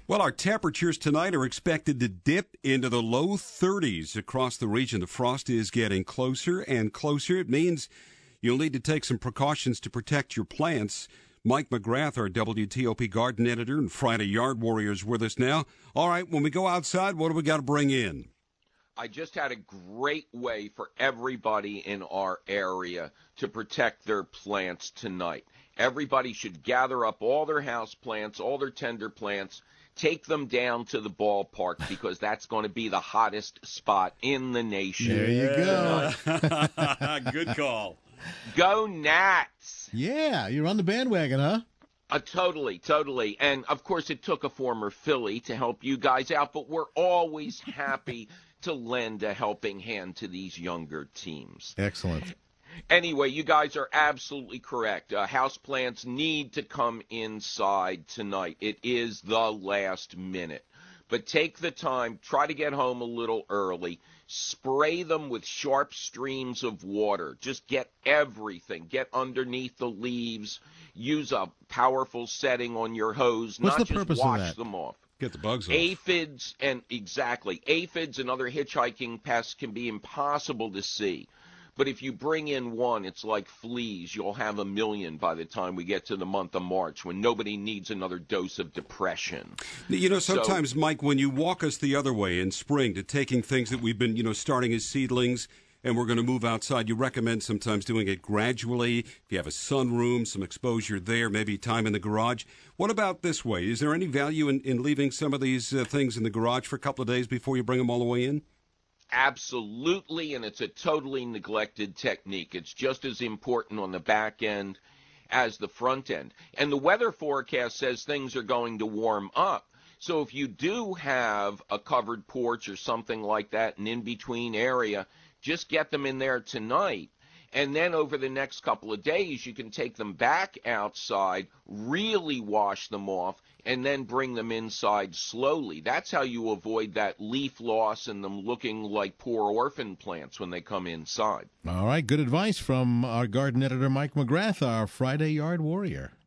Well, our temperatures tonight are expected to dip into the low 30s across the region. The frost is getting closer and closer. It means you'll need to take some precautions to protect your plants. Mike McGrath, our WTOP garden editor and Friday Yard Warrior, is with us now. All right, when we go outside, what do we got to bring in? I just had a great way for everybody in our area to protect their plants tonight. Everybody should gather up all their house plants, all their tender plants, take them down to the ballpark because that's going to be the hottest spot in the nation. There you go. Good call. Go Nats! Yeah, you're on the bandwagon, huh? Totally. And, of course, it took a former Philly to help you guys out, but we're always happy to lend a helping hand to these younger teams. Excellent. Anyway, you guys are absolutely correct. Houseplants need to come inside tonight. It is the last minute. But take the time, try to get home a little early, spray them with sharp streams of water. Just get everything. Get underneath the leaves. Use a powerful setting on your hose. What's not the just purpose of wash that? them off. Get the bugs off. Aphids and other hitchhiking pests can be impossible to see. But if you bring in one, it's like fleas. You'll have 1 million by the time we get to the month of March when nobody needs another dose of depression. You know, sometimes, Mike, when you walk us the other way in spring to taking things that we've been, starting as seedlings and we're going to move outside, you recommend sometimes doing it gradually. If you have a sunroom, some exposure there, maybe time in the garage. What about this way? Is there any value in leaving some of these things in the garage for a couple of days before you bring them all the way in? Absolutely, and it's a totally neglected technique. It's just as important on the back end as the front end. And the weather forecast says things are going to warm up. So if you do have a covered porch or something like that, an in-between area, just get them in there tonight. And then over the next couple of days, you can take them back outside, really wash them off, and then bring them inside slowly. That's how you avoid that leaf loss and them looking like poor orphan plants when they come inside. All right, good advice from our garden editor, Mike McGrath, our Friday Yard Warrior.